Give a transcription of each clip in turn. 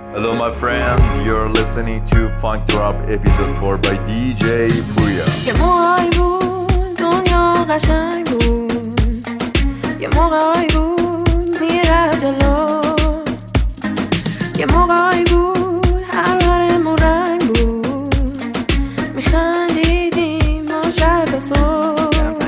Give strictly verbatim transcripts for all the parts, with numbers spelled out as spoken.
Hello my friend, you're listening to Funk Drop episode four by دی جی پویا. یه موقعی بود دنیا قشنگ بود، یه موقعی بود میره جلو، یه موقعی بود هر برمون رنگ بود، میخندیدیم ما شب تا صبح.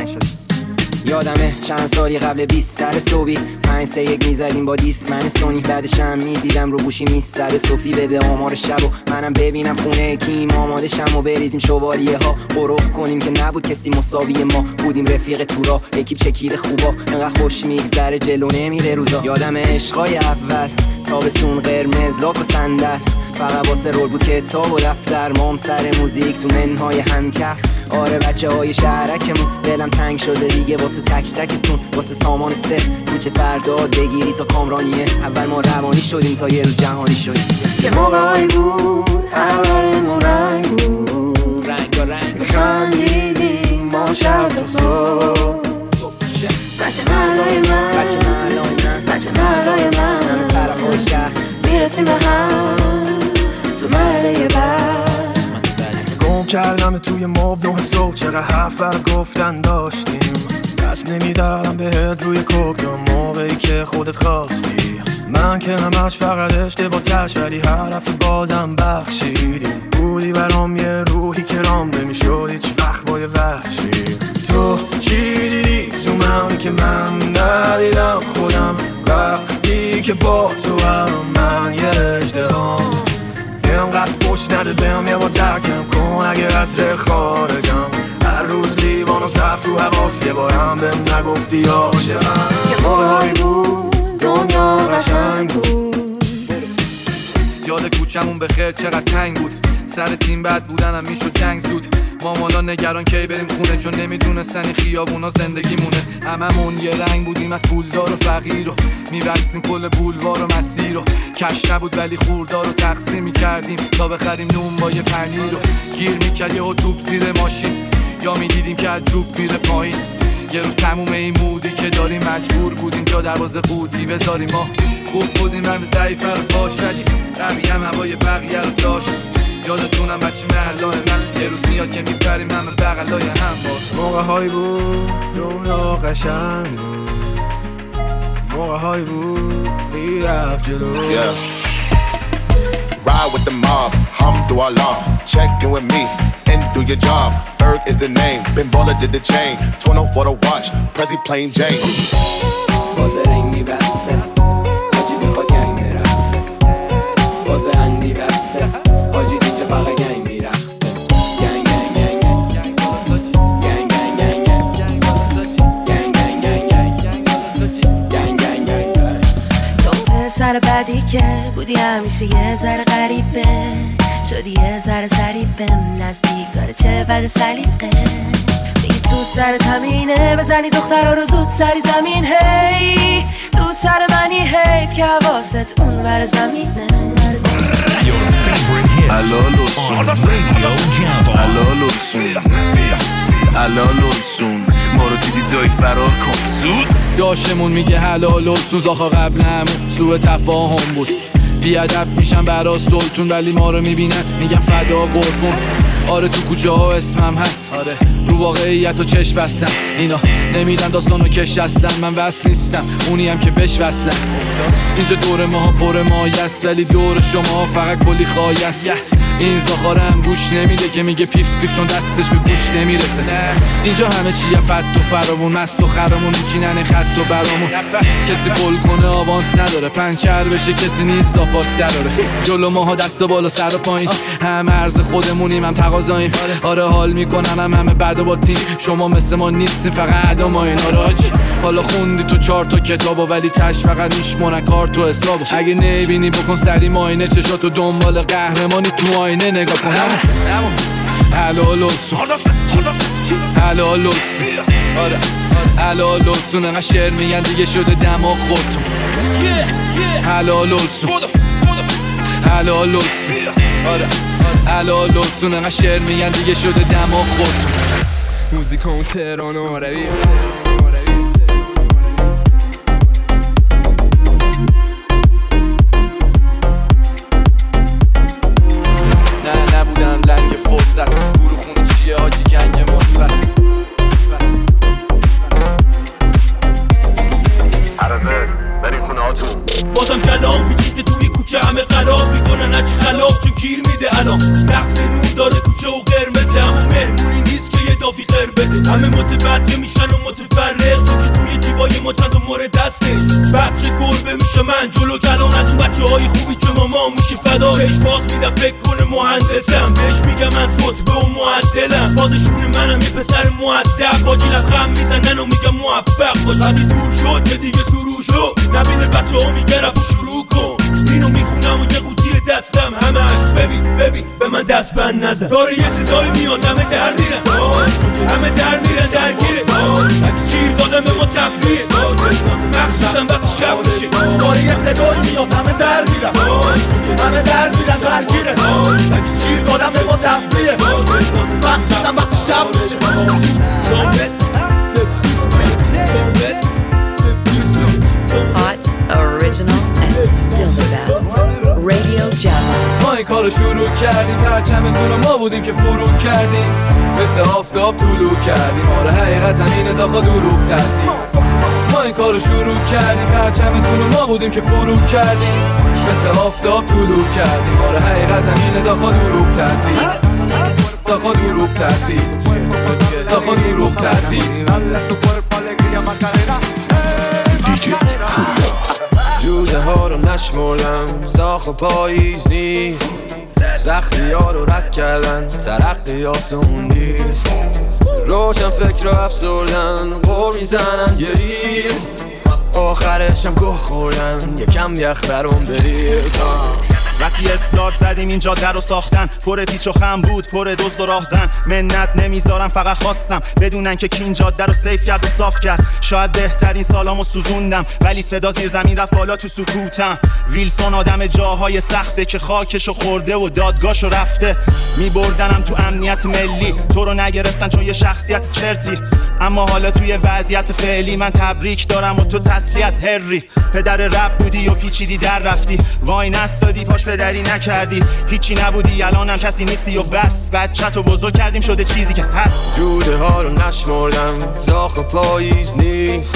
یادمه چند سالی قبل بیست سر صبحی پنج سه یک میزدیم با دیسک من سونی، بعدش هم میدیدم رو گوشی میستر صوفی بده آمار شب و منم ببینم خونه کیم آماده شم و بریزیم شوالیه ها قروق کنیم که نبود کسی مساوی ما بودیم رفیق تورا اکیپ چکیده خوبا انقدر خوش میگذره جلو نمیره روزا. یادمه عشقای اول تابستون قرمز لاک و صندل فقط واسه رول بود کتاب و دفتر مام سر موزیک تو منهای همکف. آره بچه های شهرکمون دلم تنگ شده دیگه واسه تک تکتون واسه سامان سه کوچه فرداد بگیری تا کامرانیه اول ما روانی شدیم تا یه روز جهانی شدیم. یه موقعی بود هر برمون رنگ بود، رنگ و رنگ میخندیدیم ما شب تا صبح. بچه محلای من بچه محلای من بچه محلای من همه طرف های شهر میرسیم به هم تو مرحله بعد. گم کردم توی ماب نه صبح چقدر حرف بر گفتن داشتیم دست نمیذارم بهت روی کوک تا موقعی که خودت خواستی. من که همش فقط اشتباه تش ولی حرف بازم بخشیدی بودی برام یه روحی که رام نمیشد هیچ وقت با یه وحشی. تو چی دیدی تو من که من ندیدم خودم وقتی که با تو هم من یه اجدهام اینقدر فوش نده بهم یه با درکم کن اگه از ره خارجم هر روز لیوان و صف رو حواس یه بارم بهم نگفتی عاشقم. یه موقعی بود دنیا قشنگ بود. یاد کوچمون به خیر چقدر تنگ بود سر تیم بد بودنم میشد جنگ زود. مامانا نگران کی بریم خونه چون نمیدونستن این خیابونا زندگیمونه. هممون یه رنگ بودیم از پولدار و فقیر و میبستیم کل بولوار و مسیر و کش نبود ولی خوردار رو تقسیم میکردیم تا بخریم نون با یه پنیر و گیر میکرد یه توپ زیر ماشین یا میدیدیم که از جوب میره پایین. یه روز تموم این مودی که داریم مجبور بودیم جا دروازه قوطی بذاریم. ما خوب بودیم همه ضعیف رو باش ولی قوی هم هوای بقیه رو داشت. یادتونم بچه محلای من یه روز میاد که میپریم همه بغلای هم باز. موقع های بود دنیا قشنگ بود موقع های بود میرفت جلو. Ride with the mob, Hamdulillah, check in with me and do your job. Berg is the name, Ben Baller did the chain, Tono for the watch, Prezi plain Jane. بازه رنگ میبسته حاجی میخواد گنگ برخصه بازه اندی بسته حاجی دیجه فقط گنگ میرخصه گنگ گنگ گنگ گنگ گنگ گنگ گنگ گنگ گنگ گنگ گنگ گنگ گنگ. تو پسر بدی که بودی همیشه یه ذره غریبه شدی یه ذره ضریبه نزدیک داره چه بد سلیقه دیگه تو سرت همینه بزنی دخترها رو زود سری زمین. هی تو سر منی حیف که حواست اون ور زمینه. الالوسون الالوسون الالوسون ما رو دیدی دای فرار کن زود. داشمون میگه حلال و سوز آخا قبل همون سوء تفاهم بود. بیادب میشن برا سلطون ولی ما رو میبینن میگن فدا قربون. آره تو کوچه ها اسمم هست آره رو واقعیت و چشم بستم اینا نمیدن داستانو کش اصلا من وصل نیستم اونی هم که بش وصلم. اینجا دور ما پر مایست ولی دور شما فقط کلی خایست. این زاخارم گوش نمیده که میگه پیف پیف چون دستش به گوش نمیرسه. اینجا همه چیه فت و فرامون مست و خرامون میچینن خط و برامون. کسی فول کنه آوانس نداره پنچر بشه کسی نیست زاپاس دراره. جلو ماها دست و بالا سر و پایین هم عرض خودمونیم هم تقاضاییم. آره حال میکنن هم همه بعد و با تیم شما مثل ما نیستیم فقط عدا ما این آراج. حالا خوندی تو چهار تا کتابو ولی تش فقط میشمونه کار تو حسابو. اگه نبینی بکن سری ماینه چشاتو دنبال قهرمانی تو آینه نگاه کن. حلال لسون حلال لسون حلال لسون انقدر شعر میگن دیگه شده دماغ خودتون. حلال لسون حلال لسون حلال لسون انقدر شعر میگن دیگه شده دماغ خودتون. موزیکون تهران و عربی گیر میده الان رقص نور داره کوچه و قرمزه، اما مهمونی نیست که یه دافی خیر بده. همه متوجه میشن و متفرق، چون که توی جیبای ما چند تا مورد هسته. بچه گربه میشه من جلو جلان از اون بچه های خوبی که ماما میشه فدا. بهش باز میدم فکر کنه مهندسم، بهش میگم از رتبه و معدلم. بازشون منم یه پسر مؤدب، با جیلت غم میزنن و میگم موفق باش. وقتی دور شد که دیگه سروش رو نبینه بچه ها میگه رفو شروع کن. اینو میخونم و یه قوطی دستم همش ببین ببین به من دست بند نزن. داره یه صدای میاد همه در میرن، همه در میرن درگیره. گیر دادم به ما تفریه، مخصوصا وقتی شب میشه. داره یه صدای میاد همه در میرن، همه در میرن درگیره. گیر دادم به ما تفریه، مخصوصا وقتی شب میشه. Hot, original, and still the best. Radio Java. ما این کارو شروع کردیم، پرچمتون ما بودیم که فرو کردیم. مثل آفتاب طلوع کردیم، آره حقیقتا این ازاخا دروغ تعطیل. ما این کارو شروع کردیم، پرچمتون ما بودیم که فرو کردیم. مثل آفتاب طلوع کردیم، آره حقیقتا این ازاخا دروغ تعطیل. داخا دروغ تعطیل، داخا دروغ تعطیل. جوجه ها رو نشمردم، زاخ و پاییز نیست. سختی ها رو رد کردن، ترقی آسون نیست. روشن فکر رو افسردن، قور میزنن گریز. آخرشم گوه خوردن، یکم یخ برام بریز. وقتی استارت زدیم اینجا در رو ساختن، پر پیچ و خم بود، پر دزد و راهزن. منت نمیذارم فقط خواستم بدونن که کی این جاده رو سیف کرد و صاف کرد. شاید بهترین سالامو سوزوندم، ولی صدا زیر زمین رفت بالا تو سکوتم. ویلسون آدم جاهای سخته که خاکشو خورده و دادگاهشو رفته. میبردنم تو امنیت ملی، تو رو نگرفتن چون یه شخصیت چرتی. اما حالا توی وضعیت فعلی من تبریک دارم و تو تسلیت هری. پدر رپ بودی و پیچیدی در رفتی، وای نستادی پاش پدری نکردی. هیچی نبودی الانم کسی نیستی و بس. بچه‌تو بزرگ کردیم شده چیزی که هست. جوده ها رو نشمردم، زاخ و پاییز نیست.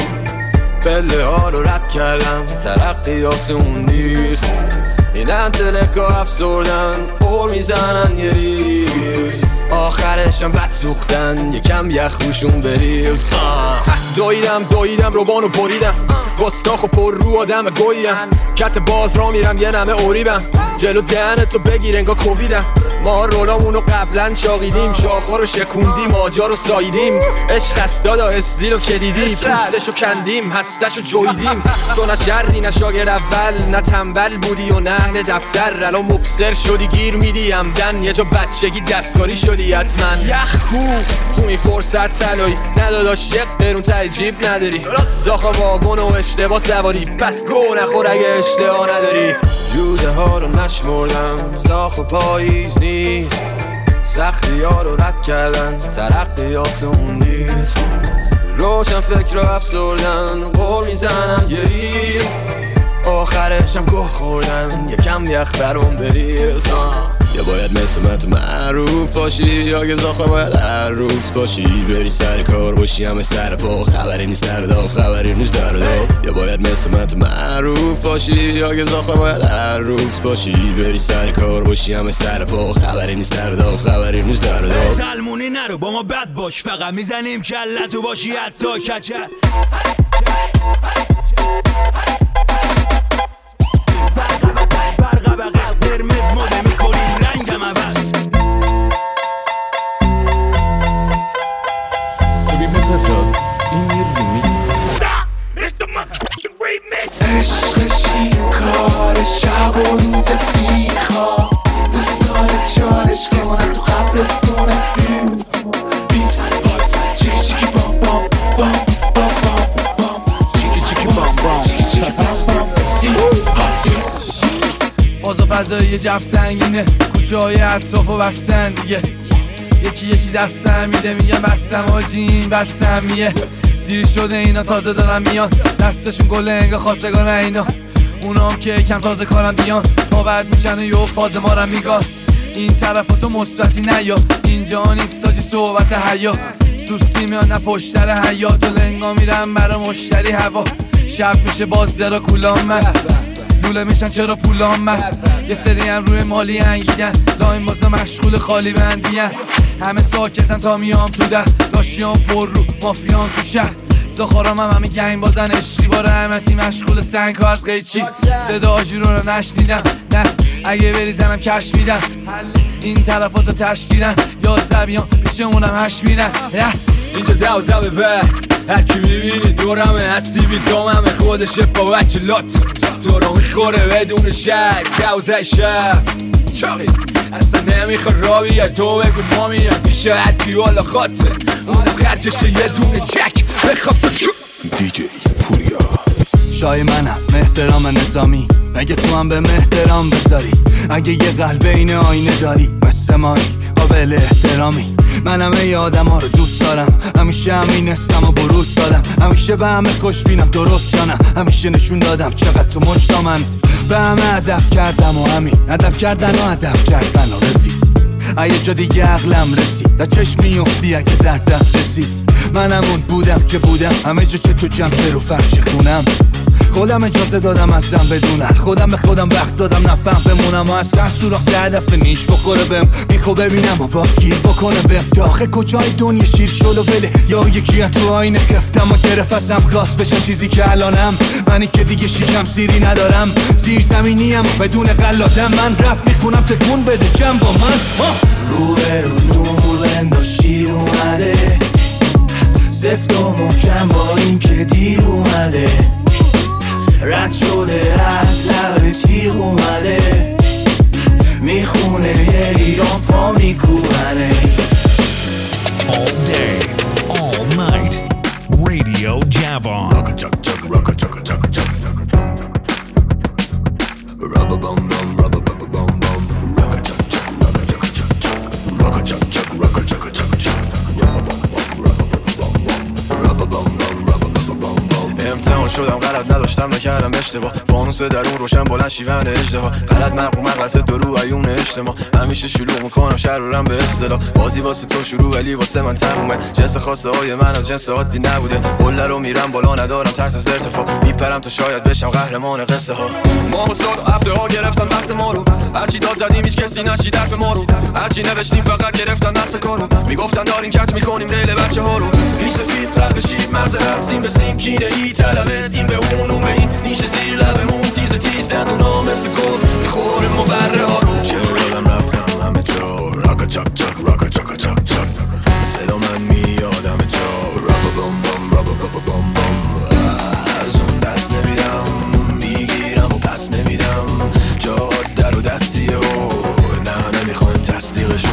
پله ها رو رد کردم، ترقی آسون نیست. این انتلکا افسردن، قور میزنن یه ریز. آخرشم بد سوختن، یکم یخ روشون بریز. دویدم دویدم روبانو بریدم، گستاخ و پر رو آدم گویم. کت باز را میرم یه نمه اوریبم، جلو دهنتو بگیر انگا کوویدم. ما رولامونو قبلا شاقیدیم، شاخا رو شکوندیم، آجا رو سایدیم. عشق است دادا استیل رو کلیدی، پوستشو کندیم هستشو جویدیم. تو نه شری نه شاگرد اول، نه تنبل بودی و نه اهل دفتر. الان مبصر شدی گیر میدی همدن، یه جا بچگی دستکاری شدی حتما. یخ کو تو این فرصت طلایی، نداداش یک قرون ته جیب نداری. زاخا واگن و اشتباه سواری، پس گو نخور اگه اشتباه نداری. جوده ها رو نشمردم، زاخ و پاییز نیست. سختی ها رو رد کردن، ترقی آسون نیست. روشن فکر رو افسردن، قور میزنن گریز. آخرشم گوه خوردن، یکم یخ برام بریز. یا باید مثل من تو معروف باشی، یا که زاخه باید هر روز باشی. بری سر کار باشی همه سر پا، خبری نیست در داغ، خبری نیست در داغ. یا باید مثل من تو معروف باشی، یا که زاخه باید هر روز باشی. بری سر کار باشی همه سر پا، خبری نیست در داغ، خبری نیست در داغ. سلمونی نرو با ما بد باش، فقط میزنیم کلتو باشی حتی کچل. برقه بقل قرمز ماده میکنیم رنگم عوض. ببین پسر جان این یه ریمیکس. عشقشی کار شب و روز بیخواب، دوست داره چالش کنم تو قبرستونه. بیت بایز چیکی چیکی بام بام بام بام بام بام چیکی چیکی بام بام چیکی چیکی بام بام. فاز و فضایی جف سنگینه، کوچه های اطراف و بستن دیگه. یکی یکی دستم میده میگم بستم آجین بستم میه. دیر شده اینا تازه دارن میان، دستشون گل انگا خواستگان اینا. اونام که کم تازه کارم بیان، پا بعد میشن و یه فاز ما رو میگاه. این طرفاتو مثبتی نیا، اینجا نیست ساجی صحبت حیا. سوسکی میان نه پشتر حیات و لنگا میرم برا مشتری هوا. شب میشه باز درا کولام من، لوله میشن چرا پولام من یه سری هم روی مالی انگیدن لاین بازه مشغول خالی بندیان همه ساکتن تا میام تو ده داشیام پر رو مافیام تو شهر زخارام هم همه گنگ بازن عشقی با رحمتی مشغول سنگ ها از قیچی صدا آجی رو رو نشنیدم نه اگه بریزنم کش میدم این طرفاتو تشکیلن یا زبیان پیشمونم هش میدن اینجا دوزمه به هرکی میبینی دورمه هستی بی داممه خودشه با بچه لات تو رو میخوره بدون شک دوزه شب چاقی اصلا نمیخواد را بیاد تو بگو ما میاد میشه هرکی والا خاطر اونم خرچشه یه دونه چک بخواب بچو دی جی پوریا شای منم احترام نظامی مگه تو هم به احترام بذاری اگه یه قلب این آینه داری مثل مایی قابل احترامی من همه ای آدم ها رو دوست دارم همیشه همین هستم و بروز دادم همیشه به همه خوش بینم درست یا نه همیشه نشون دادم چقدر تو مجتمعم به همه ادب کردم و همین ادب کردن و ادب کردن و رفیق اگه جا دیگه عقلم رسید در چشم میفتی اگه در دست رسید من همون بودم که بودم همه جا که تو جمع رو فرش خونم خودم اجازه دادم ازم بدونم خودم به خودم وقت دادم نفهم بمونم و از سر سوراخ ده دفعه نیش بخوره بهم میخو ببینم و باز گیر بکنه بهم داخل کجای دنیا شیر شل و وله یا یکی از تو آینه خفتم و گرفت ازم خواست بشم چیزی که الانم منی که دیگه شیکم سیری ندارم زیر زمینیم بدون قلادم من رپ میخونم تکون بده جمع با من رو به رو نور بند و شیر اومده زفت و محکم با این که دیر اومده رد شده از لب تیغ اومده میخونه یه ایران پا میکوبنه All day, all night, Radio Javon Rock a chuck chuck, rock a chuck a chuck chuck Rubber bum bum, rubber bum bum bum Rock a chuck chuck, rock a chuck a chuck chuck Rock a chuck chuck, rock a chuck a chuck chuck Rubber bum bum, rubber bum bum Rubber bum bum, rubber bum bum bum امتحان شدم غلط نداشتم نکردم اشتباه فانوس درون روشن بلند شیون اجتها غلط مقروم مقلت درو عیون اجتماع همیشه شلوغ میکنم شهر رو رم به اصطلاح بازی واسه تو شروع ولی واسه من تمومه جنس خواسته های من از جنس عادی نبوده قله رو میرم بالا ندارم ترس از ارتفاع میپرم تا شاید بشم قهرمان قصه ها ما و سال و هفته ها گرفتن وقت ما رو هرچی داد زدیم هیچ کسی نشید حرف ما رو هرچی نوشتیم فقط گرفتن نفس کارو میگفتن داریم کت میکنیم ریل بچه ها رو ریش سفید قلب شیب مغزرت سیم به سیم کینه ای طلبت این به اون اون به این نیشه زیر لبمون تیز تیز دندونا مثل گل میخوریم مبره ها رو چه یادم رفتم همه جا راکا چاک چاک راکا چاکا چاک چاک صدا من میاد همه جا رابا بام بام رابا بابا بام بام از اون دست نمیدم میگیرم و پس نمیدم جا در و دستیه و نه نمیخوایم تصدیقشو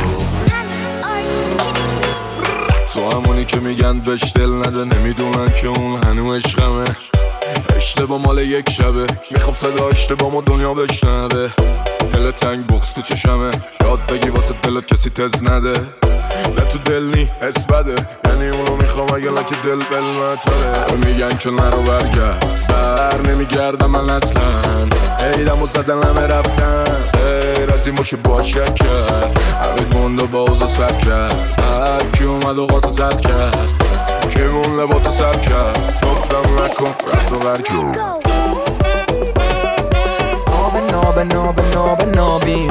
تو همونی که میگن بهش دل نده نمیدونن که اون هنو عشقمه اشتباه مال یک شبه میخوام صدا اشتباه ما دنیا بشنوه دل تنگ بغز تو چشمه یاد بگی واسه دلت کسی تز نده نه تو دل نی حس بده یعنی اونو میخوام اگه لکه دل بلمتره میگن که نرو برگرد بر نمیگردم من اصلا ایدم و زدن همه رفتن غیر از این باشه باشه کرد همه گنده با اوزا سر کرد هر کی اومد و قاطو زد کرد که مون لباتو سر کرد گفتم نکن رفت و برکن ناب ناب ناب ناب نابی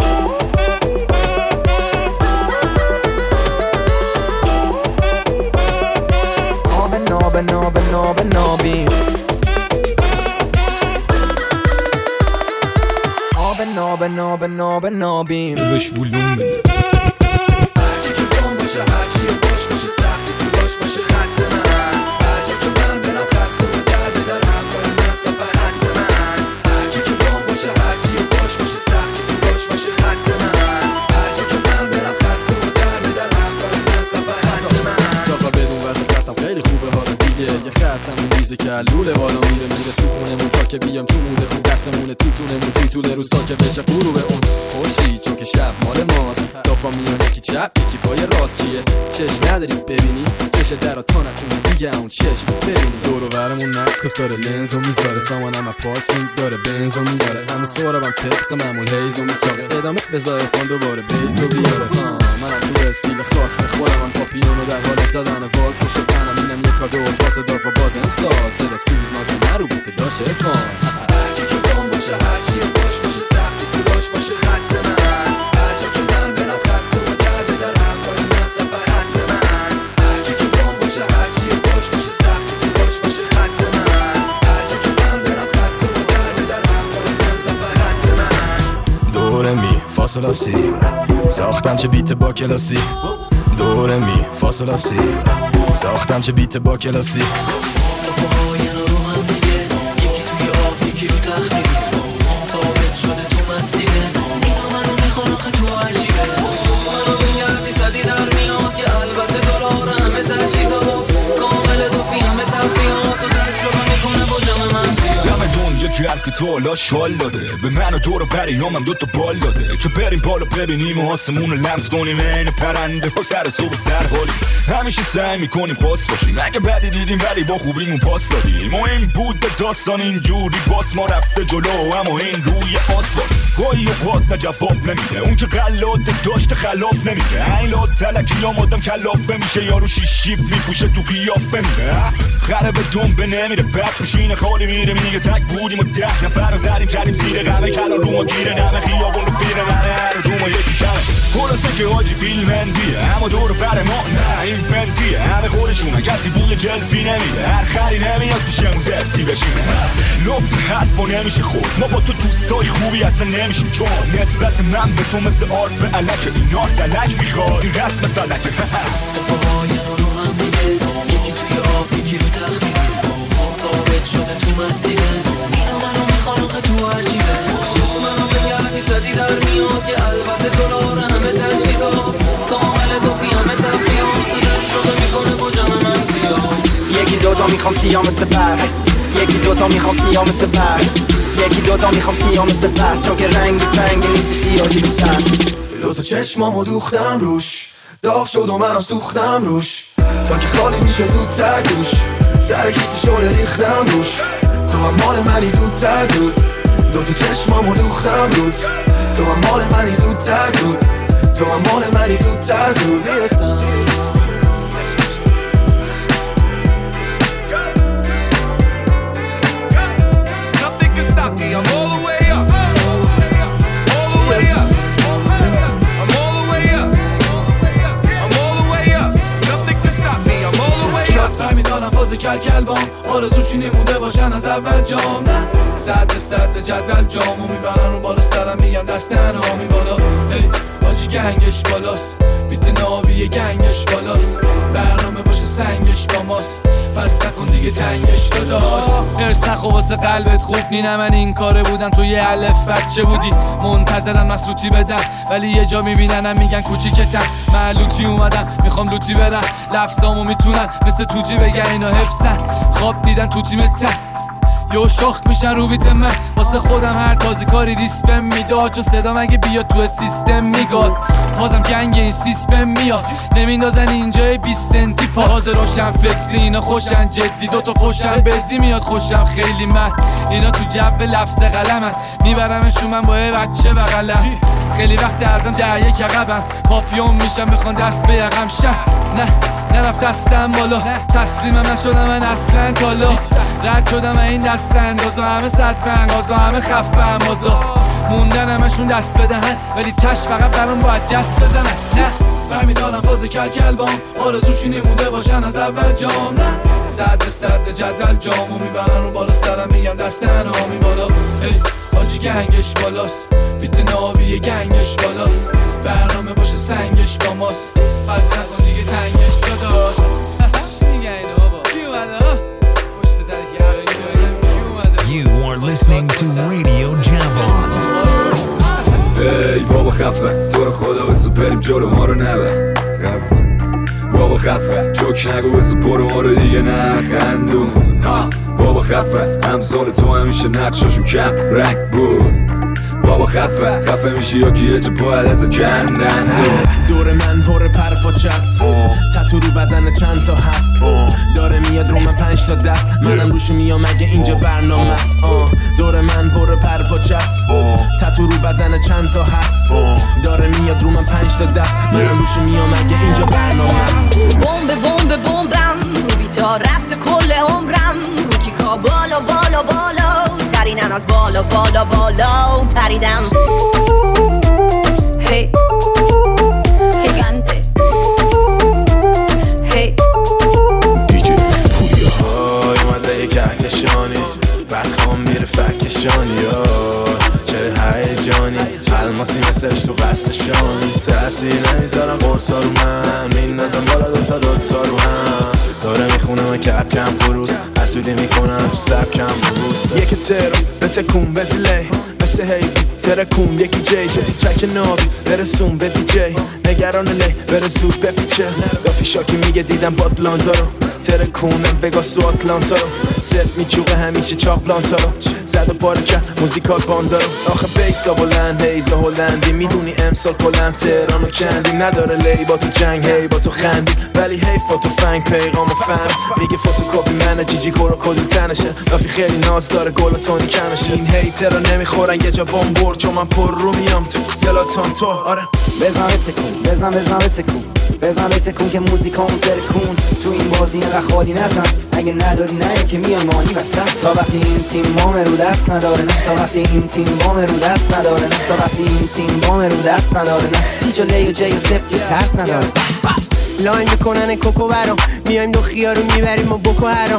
ناب ناب ناب نابی آب ناب ناب ناب نابی بهش ولوم بده هرچی که بام باشه هرچی باش باشه سختی تو باش باشه خط من هرچی که من برم خسته و درد در هم باید من صفحه خط من هرچی که بام باشه هرچی باش باشه سختی تو باش باشه خط من هرچی که من برم خسته و درد در هم باید من صفحه خط من تا بدون وزن خطم خیلی خوبه حالا دیگه یه خطم میزه که لوله بالا میره میره تو خونمون تا که بیام تو موده خوب دستمونه تو تونمون توی طول روز تا که بشه غروب اون خوشی چون که شب مال ماست دافا میان یکی چپ یکی پای راست چیه چش نداری ببینی چش درا تا نتونی دیگه اون چش ببینی دور و برمون نکس داره لنزو میذاره سامانم از پارکینگ داره بنزو میاره همون سوربم طبق معمول هیزو میچاقه ادامه بذاره فان دوباره بیسو بیاره منم تو استیل خاص خودم هم پاپیونو در حال زدن والس شکنم اینم یک کادوز واسه دافا باز امسال صدا سوز ناده نرو بیت داشه فان هرچی که بام باشه باشه هرچی باش باشه سختی تو باش باشه خط من هرچی که من برم خسته و درد در همراه من سفر خط من هرچی که بام باشه هرچی باش باشه سختی تو باش باشه خط من هرچی که من برم خسته و درد در همراه من سفر خط من دوره می فاصله سی ساختم چه بیت با کلاسی دوره می فاصله سی ساختم چه بیت با کلاسی که تو حالا شال داده به من و دور و بریامم دوتا بال داده که بریم بالا ببینیم و آسمون رو لمس کنیم این پرنده ها سر صبح سر حالی همیشه سعی میکنیم خاص باشیم اگه بدی دیدیم ولی با خوبیمون پاس دادیم و این بود به داستان اینجوری باس ما رفته جلو اما این روی آسفالت گاهی اوقات نه جواب نمیده اون که غلات داشته خلاف نمیده این لات تلکی هم آدم کلافه میشه یارو شیشیب میپوشه تو قیافه میده خرب دنبه نمیره بد میشینه خالی میره میگه تک بودیم و ده نفر رو زدیم کردیم زیر غمه کلا رو ما گیره نمه خیابون رو فیره منه هر رو ما یکی کمه خلاصه که حاجی فیلم اندیه اما دور بر ما نه این فنتیه همه خودشونه کسی بوی جلفی نمیده هر خری نمیاد پیشمون زفتی بشینه لب حرفا نمیشه خود ما با تو دوستای خوبی اصلا نمیشیم چون نسبت من به تو مثل آرد به علک این آرد دلک میخواد این رسم فلکه دفاهای رو هم میگه یکی توی آب یکی رو تخمیه ثابت شده تو مستیه اینا منو میخوانقه تو عجیبه منو بگردی صدی در میاد که البته دلار همه تجهیزات کامل دوفی همه تفریات دل شده میکنه با جمع من زیاد یکی دوتا میخوام سیاه مثل برق یکی دوتا میخوام سیاه مثل برق یکی دوتا میخوام سیاه مثل برق چون که رنگ رنگ نیستی سیاهی به سر دوتا چشمامو دوختم روش داغ شد و منم سوختم روش تا که خالی میشه زودتر دوش سر کیسه شده ریختم روش تو هم مال منی زودتر زود دوتا چشمامو دوختم روش تو هم مال منی زودتر زود تو هم مال منی زودتر زود میرسم Nothing can stop me, I'm all the way up all the way up I'm all the way up I'm all the way up Nothing can stop me, I'm all the way up فهمیدانم فاز کل کل بام آرزوشی نمونده باشن از اول جام نه صد صد جدول جامو میبرن رو بالا سرم میگم دست انامی بالا هی باجی گنگش بالاست بیت نابی گنگش بالاست برنامه باشه سنگش با ماست پس نکن دیگه تنگش داداش ارس نخو واسه قلبت خوب نینه من این کاره بودم تو یه الف بچه بودی منتظرن مسلوطی بدم ولی یه جا میبیننم میگن کوچیکتم من لوتی اومدم میخوام لوتی برم لفظامو میتونن مثل توتی بگن اینا حفظن خواب دیدن تو تیمتن یو شخ میشن رو بیت من واسه خودم هر تازی کاری دیسپم میداد چون صدا مگه بیاد تو سیستم میگاد بازم گنگ این سیستم میاد نمیندازن اینجای بیست سنتی پا حاضر روشن فکری اینا خوشن جدی دوتا فوشن بدی میاد خوشم خیلی من اینا تو جو لفظ قلمن میبرمشون من با یه بچه بغلم خیلی وقت ارزم ده یک عقبم پاپیون میشم بخوان دست به یقم شم نه نرفت دستم بالا تسلیمم نشدم من اصلا تالا رد شدم این دست اندازا همه صد پنگازا همه خفه بازا موندن همشون دست بدهن ولی تش فقط برام باید دست بزنن نه فهمیدانم فاز کل کل بام آرزوشی نمونده باشن از اول جام نه صد صد جدول جامو میبرن رو بالا سرم میگم دست انامی بالا هی حاجی گنگش بالاست بیت نابی گنگش بالاست برنامه باشه سنگش با ماست پس نکن دیگه تنگش داداش میگه اینو بابا کی اومده ها پشت درکی حرفی You are listening to Radio Javon. ای بابا خفه تو رو خدا بسو بریم جلو ما رو نبر خفه بابا خفه جوک نگو بسو برو ما رو دیگه نخندون بابا خفه همسال تو همیشه نقشاشون کم رنگ بود بابا خفه خفه میشی یا که یه جا باید از کندن دور من پر پر پاچست تتو رو بدن چند تا هست داره میاد رو من پنج تا دست منم روشو میام اگه اینجا برنامه است دور من پر پر پاچست تتو رو بدن چند تا هست داره میاد رو من پنج تا دست منم روشو میام اگه اینجا برنامه است بمب بمب بمبم رو بیتا رفت کل عمرم رو کیکا بالا بالا بالا نفرینم از بالا بالا بالا پریدم. Hey, gigante. Hey. دیجی پوریا آی اومده یه کهکشانی برخوام میره فکشانی چه هیجانی الماسی مثلش تو قصشانی تأثیر نمیذارم قرصا رو من میندازم بالا دوتا دوتا رو هم داره میخونم کپ کم پروز حسودی میکنم تو سب کم بروز یکی ترو بتکون بزیلی مثل هیوی ترکون یکی جی شدی ترک نابی برسون به دی جی نگران لی بره زود بپیچه دافی شاکی میگه دیدم باد بلانتا رو ترکونم بگاس و آتلانتا رو سلف میچوقه همیشه چاق بلانتا رو زد و پاره کرد موزیکال باندا رو آخه بیسا بلند هیزا هلندی میدونی امسال کلند تهران و کندی نداره لی با تو جنگ هی با تو خندی ولی حیف با تو فنگ پیغام و فهم میگه فوتوکاپی منه جیجی کورو کدی تنشه لافی خیلی ناز داره گل و تونی کنشه این هیترها نمیخورن یه جا بام برد چون من پر رو میام تو زلاتان تو آره بزن بتکون بزن بزن بتکون بزن بتکون که موزیکامون ترکون تو این بازی اینقدر خالی نزن اگه نداری نه که میای مانی وسط تا وقتی این تیم وام رو دست نداره نه تا وقتی این تیم وام رو دست نداره نه تا وقتی این تیم وام رو دست نداره نه سی جا لی و جی و سپ که ترس نداره لاین میکنن کوکو برام میایم دو خیار رو میبریم و بکو هرام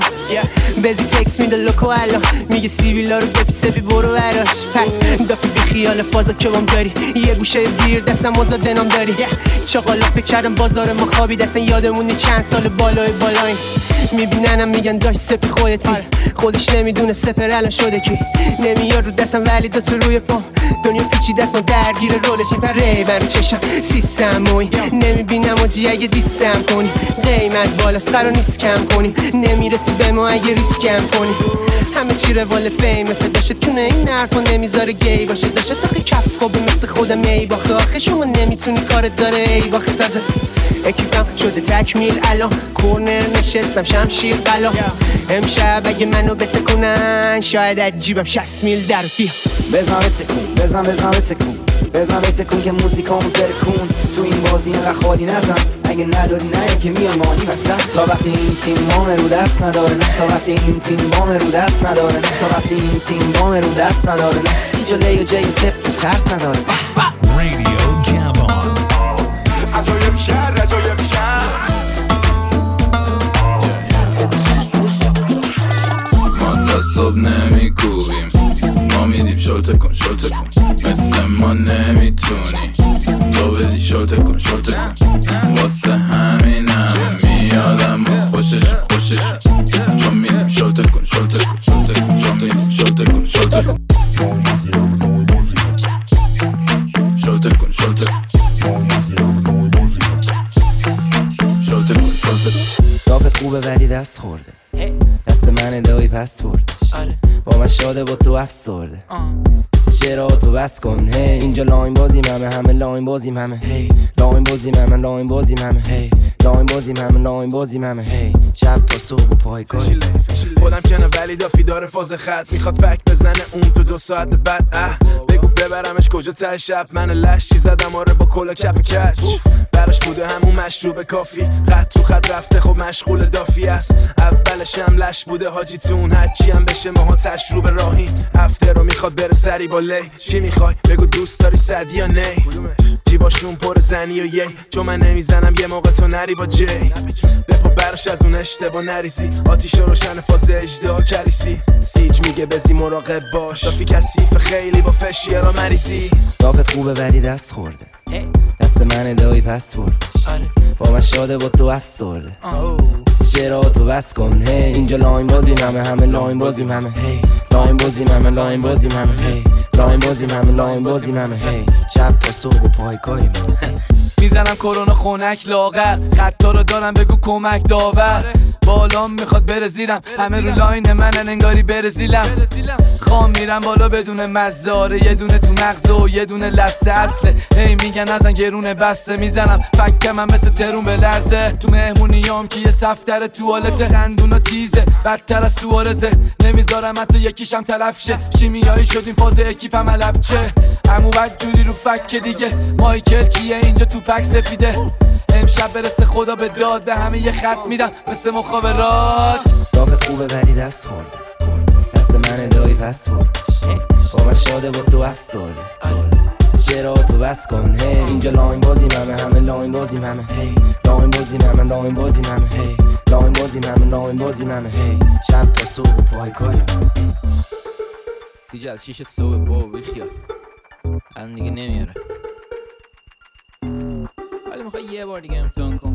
بزی تکس میده لوکو الان میگه سیبیلا رو بپی سپی برو براش پس دافی بی خیال فازا که بام داری یه گوشه گیر دستم آزاد نام داری چاقالا فکر کردم بازار ما خوابی دستن یادمونی چند سال بالای بالاییم میبیننم میگن داشت سپی خودتی خودش نمیدونه سپر الان شده کی نمیاد رو دستم ولی دو تو روی پام دنیا پیچی دست ما درگیر رولشی پر ریبن رو چشم سیستم موی نمیبینم و جی اگه دیستم کنی قیمت بالاست قرار نیست کم کنی نمیرسی به ما اگه ریسکم کنی همه چی روال فیم مثل داشت کنه این حرفا نمیذاره گی باشه داشت تاقی کف خوبه مثل خودم ای باخه آخه شما نمیتونی کارت داره ای باخه تازه اکیپم شده تکمیل الان کورنر نشستم شمشیر قلا امشب اگه منو بتکنن شاید از جیبم شصت میل در بیا بزن بتکون بزن بزن بتکون بزن بتکون که موزیکامون ترکون تو این بازی اینقدر خالی نزن اگه نداری نه که میای مانی وسط تا وقتی این تیم وام رو دست نداره نه تا وقتی این تیم وام رو دست نداره نه تا وقتی این تیم وام رو دست نداره نه سی جا لی و جی و سپ که ترس نداره Radio Javon. عجایب شهر عجایب شهر ما تا صبح نمی کوبیم ما میدیم شلته کن شلته کن مثل ما نمیتونی تو بدی شلته کن شلته کن واسه همین همه میادم با خوشش خوشش چون میدیم شلته کن شلته کن شلته کن چون میدیم شلته کن شلته کن شلته کن شلته کن شلته کن شلته کن دافت خوبه ولی دست خورده دست من دایی پس بردش با من شاده با تو افسرده چرا تو بس کن هی اینجا لاین بازیم همه همه لاین بازیم همه هی لاین بازیم همه لاین بازیم همه هی لاین بازیم همه لاین بازیم همه هی شب تا صبح و پای کاری خودم کنه ولی دافی داره فاز خط میخواد فک بزنه اون تو دو ساعت بعد اه بگو ببرمش کجا ته شب من لشی زدم آره با کلا کپ کچ براش بوده همون مشروب کافی خط تو خط رفته خب مشغول دافی است اولش هم لش بوده حاجی تون هرچی هم بشه ماها تشروب راهی هفته رو میخواد بره سری با لی چی میخوای بگو دوست داری صدی یا نه جیباشون پر زنی و یی چون من نمیزنم یه موقع تو نری با جی بپا براش از اون اشتباه نریزی آتیش روشن فاز اجده کریسی سیج میگه بزی مراقب باش دافی کثیف خیلی با فشیه را مریضی دافت خوبه ولی دست خورده دست من دایی پس بردش با من شاده با تو افسرده چرا تو بس کن هی اینجا لاین بازیم همه همه لاین بازیم همه هی لاین بازیم همه لاین بازیم همه هی لاین بازیم همه لاین بازیم همه هی شب تا صبح و پای کاری میزنم کرونا خونک لاغر خطا رو دارم بگو کمک داور بالام میخواد بره زیرم همه رو لاین منن انگاری بره زیلم خام میرم بالا بدون مزاره یه دونه تو مغز و یه دونه لسه اصله هی میگن ازن گرونه بسته میزنم فکم من مثل ترون به لرزه تو مهمونیام که یه صفتر توالته دندونا تیزه بدتر از سوارزه نمیذارم حتی یکیشم تلف شه شیمیایی شدیم فاز اکیپم علب چه عمو بد جوری رو فک دیگه مایکل کیه اینجا تو پک سفیده امشب برسه خدا به داد به همه یه خط میدم مثل مخابرات دافت خوبه ولی دست خورده دست من دایی پس بردش با من شاده با تو افسرده چرا تو بس کن هی اینجا لاین بازی همه همه لاین بازی همه هی لاین بازی همه لاین بازی همه هی لاین بازی همه لاین بازی همه هی شب تا صبح پای کاری سیجل شیش صبح با بیخیال الان دیگه نمیاره ولی میخوای یه بار دیگه امتحان کن